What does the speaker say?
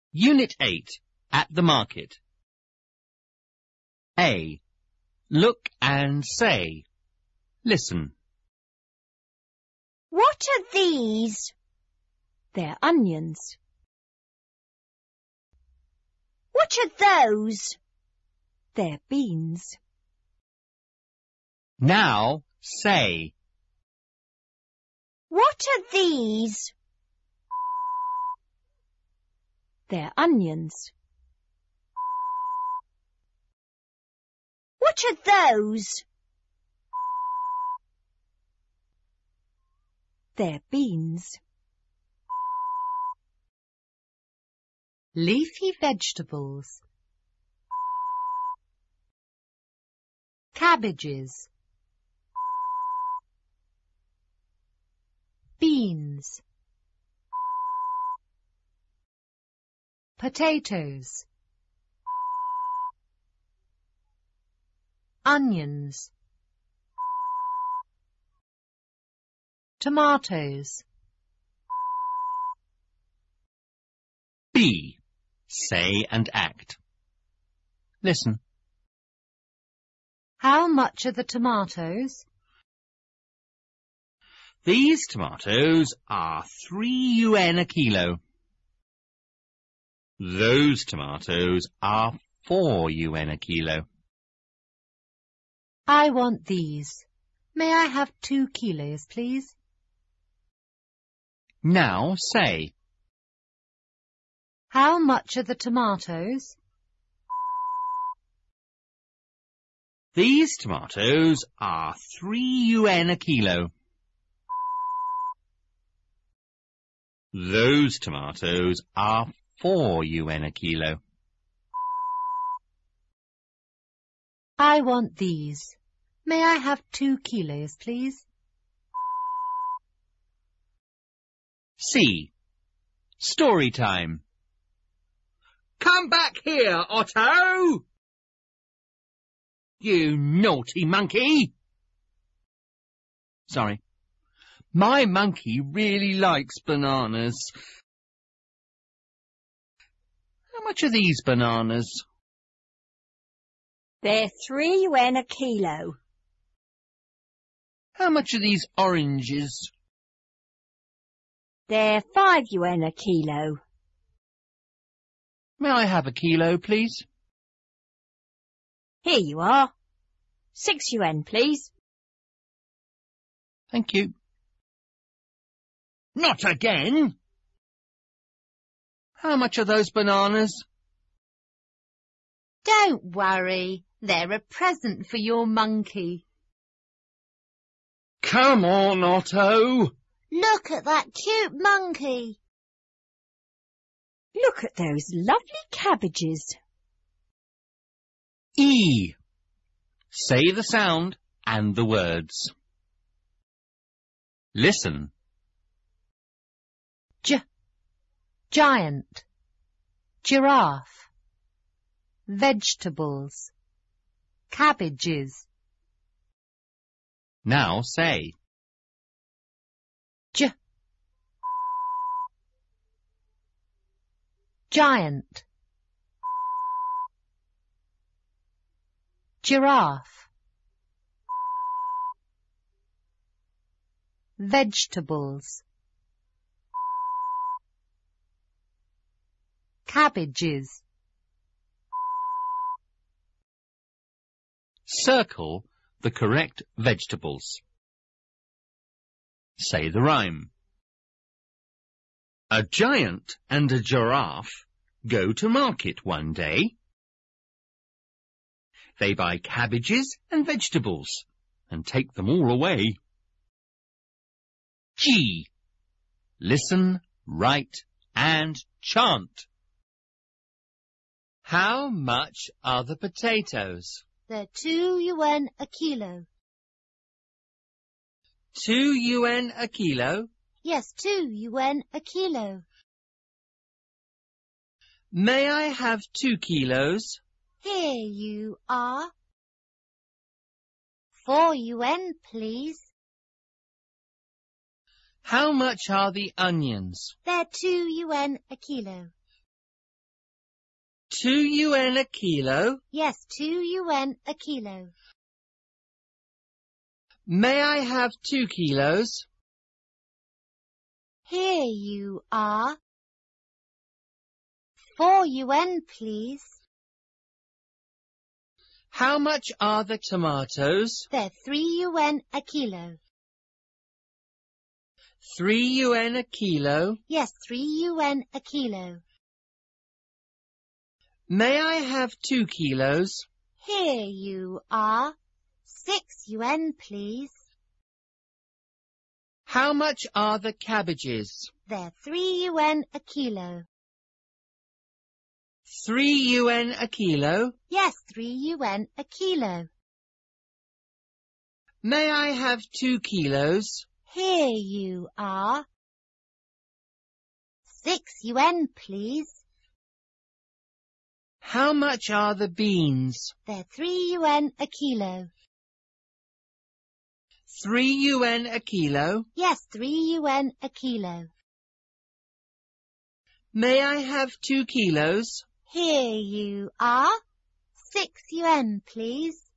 Unit 8. At the market. A. Look and say. Listen. What are these? They're onions. What are those? They're beans. Now say. What are these? They're onions. What are those? They're beans. Leafy vegetables. Cabbages. Beans. Potatoes. Onions. Tomatoes. B. Say and act. Listen. How much are the tomatoes? These tomatoes are 3 UN a kilo. Those tomatoes are 4 UN a kilo. I want these. May I have 2 kilos, please? Now say. How much are the tomatoes? These tomatoes are 3 UN a kilo. Those tomatoes are 4 UN a kilo. I want these. May I have 2 kilos, please? C. Story time. Come back here, Otto! You naughty monkey! Sorry. My monkey really likes bananas. How much are these bananas? They're 3 UN a kilo. How much are these oranges? They're 5 UN a kilo. May I have a kilo, please? Here you are. 6 UN, please. Thank you. Not again! How much are those bananas? Don't worry. They're a present for your monkey. Come on, Otto! Look at that cute monkey. Look at those lovely cabbages. E. Say the sound and the words. Listen. Giant. Giraffe. Vegetables. Cabbages. Now say. Giant. Giraffe. Vegetables. Cabbages. Circle the correct vegetables. Say the rhyme. A giant and a giraffe go to market one day. They buy cabbages and vegetables and take them all away. G. Listen, write, and chant. How much are the potatoes? They're 2 UN a kilo. 2 UN a kilo? Yes, 2 UN a kilo. May I have 2 kilos? Here you are. 4 UN, please. How much are the onions? They're 2 UN a kilo. 2 UN a kilo. Yes, 2 UN a kilo. May I have 2 kilos? Here you are. 4 UN, please. How much are the tomatoes? They're 3 UN a kilo. 3 UN a kilo. Yes, 3 UN a kilo. May I have 2 kilos? Here you are. 6 UN, please. How much are the cabbages? They're 3 UN a kilo. 3 UN a kilo. Yes, 3 UN a kilo. May I have 2 kilos? Here you are. 6 UN, please. How much are the beans? They're 3 UN a kilo. 3 UN a kilo. Yes, 3 UN a kilo. May I have 2 kilos? Here you are. 6 UN, please.